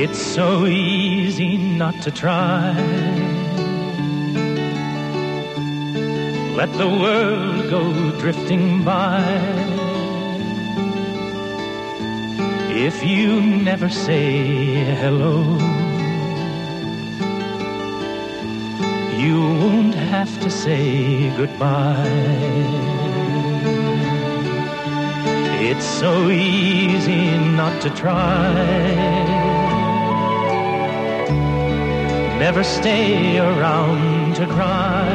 It's so easy not to try. Let the world go drifting by. If you never say hello, you won't have to say goodbye. It's so easy not to try. Never stay around to cry.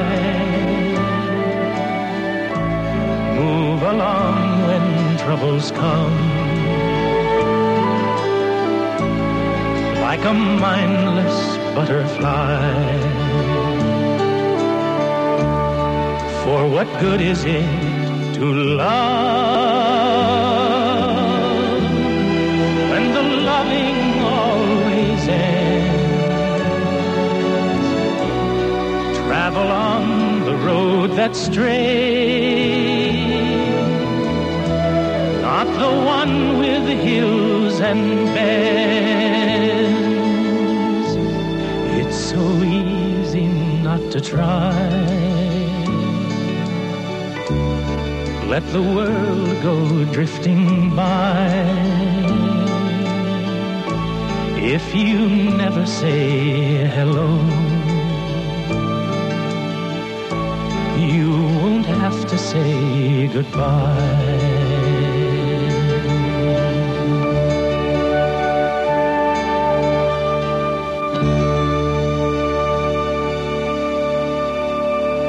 Move along when troubles come, like a mindless butterfly. For what good is it to love when the loving always ends? Travel on the road that's straight, not the one with hills and bends. It's so easy not to try. Let the world go drifting by. If you never say hello, you won't have to say goodbye.